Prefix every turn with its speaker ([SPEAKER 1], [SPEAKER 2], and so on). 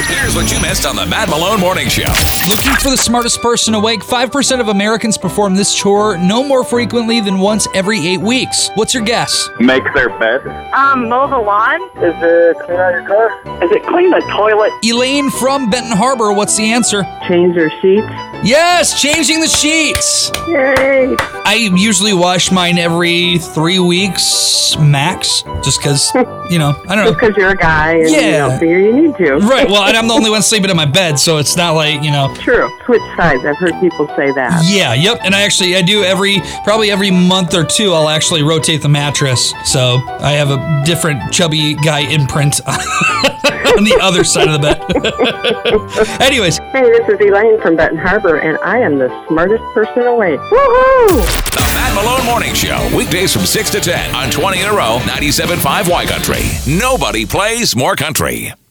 [SPEAKER 1] Here's what you missed on the Matt Malone Morning Show.
[SPEAKER 2] Looking for the smartest person awake? 5% of Americans perform this chore no more frequently than once every 8 weeks. What's your guess?
[SPEAKER 3] Make their bed.
[SPEAKER 4] Mow the lawn.
[SPEAKER 3] Is it clean out your car?
[SPEAKER 4] Is it clean the toilet?
[SPEAKER 2] Elaine from Benton Harbor, what's the answer?
[SPEAKER 4] Change their sheets.
[SPEAKER 2] Yes, changing the sheets.
[SPEAKER 4] Yay!
[SPEAKER 2] I usually wash mine every 3 weeks max, just because, I don't know.
[SPEAKER 4] Because you're a guy and you
[SPEAKER 2] Yeah.
[SPEAKER 4] don't figure you need to.
[SPEAKER 2] Right, well, and I'm the only one sleeping in my bed, so it's not like,
[SPEAKER 4] True. Switch sides. I've heard people say that.
[SPEAKER 2] Yeah, yep. And I do probably every month or two, I'll actually rotate the mattress. So I have a different chubby guy imprint on the other side of the bed. Anyways.
[SPEAKER 4] Hey, this is Elaine from Benton Harbor, and I am the smartest person awake. Woohoo!
[SPEAKER 1] The Matt Malone Morning Show. Weekdays from 6 to 10 on 20 in a row, 97.5 Y Country. Nobody plays more country.